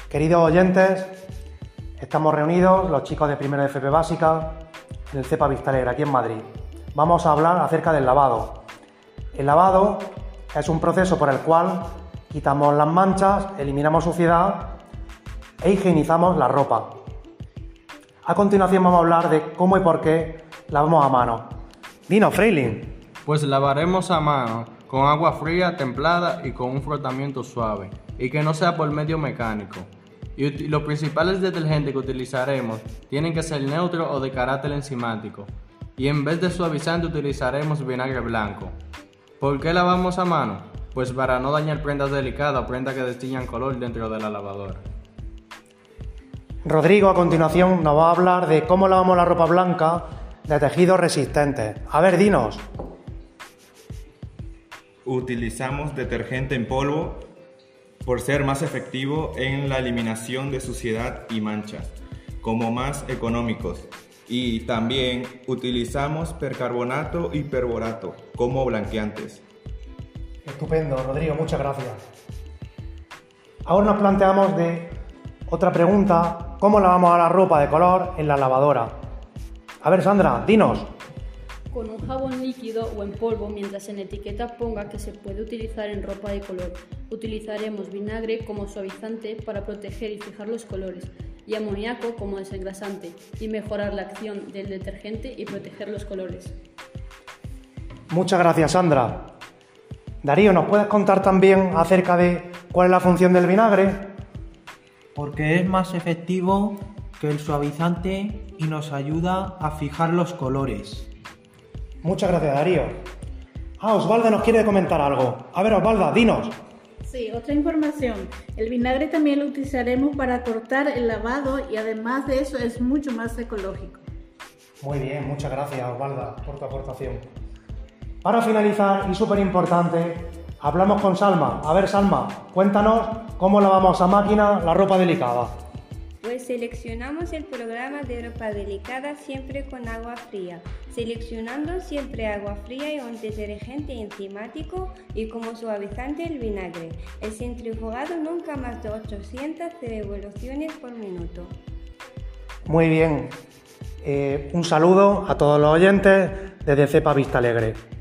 Queridos oyentes, estamos reunidos los chicos de primero de FP Básica en el CEPA Vista Alegre, aquí en Madrid. Vamos a hablar acerca del lavado. El lavado es un proceso por el cual quitamos las manchas, eliminamos suciedad e higienizamos la ropa. A continuación vamos a hablar de cómo y por qué lavamos a mano. Dinos, Freilin. Pues lavaremos a mano con agua fría, templada y con un frotamiento suave, y que no sea por medio mecánico. Y los principales detergentes que utilizaremos tienen que ser neutros o de carácter enzimático, y en vez de suavizante utilizaremos vinagre blanco. ¿Por qué lavamos a mano? Pues para no dañar prendas delicadas o prendas que destiñan color dentro de la lavadora. Rodrigo, a continuación, nos va a hablar de cómo lavamos la ropa blanca de tejidos resistentes. A ver, dinos. Utilizamos detergente en polvo por ser más efectivo en la eliminación de suciedad y manchas, como más económicos. Y también utilizamos percarbonato y perborato como blanqueantes. Estupendo, Rodrigo, muchas gracias. Ahora nos planteamos otra pregunta: ¿cómo lavamos a la ropa de color en la lavadora? A ver, Sandra, dinos. Con un jabón líquido o en polvo, mientras en etiqueta ponga que se puede utilizar en ropa de color. Utilizaremos vinagre como suavizante para proteger y fijar los colores, y amoníaco como desengrasante, y mejorar la acción del detergente y proteger los colores. Muchas gracias, Sandra. Darío, ¿nos puedes contar también acerca de cuál es la función del vinagre? Porque es más efectivo que el suavizante y nos ayuda a fijar los colores. Muchas gracias, Darío. Osvalda nos quiere comentar algo. A ver, Osvalda, dinos. Sí, otra información. El vinagre también lo utilizaremos para cortar el lavado y además de eso es mucho más ecológico. Muy bien, muchas gracias, Osvalda, por tu aportación. Para finalizar, y súper importante, hablamos con Salma. A ver, Salma, cuéntanos cómo lavamos a máquina la ropa delicada. Pues seleccionamos el programa de ropa delicada siempre con agua fría, seleccionando siempre agua fría y un detergente enzimático y como suavizante el vinagre. El centrifugado nunca más de 800 revoluciones por minuto. Muy bien. Un saludo a todos los oyentes desde CEPA Vista Alegre.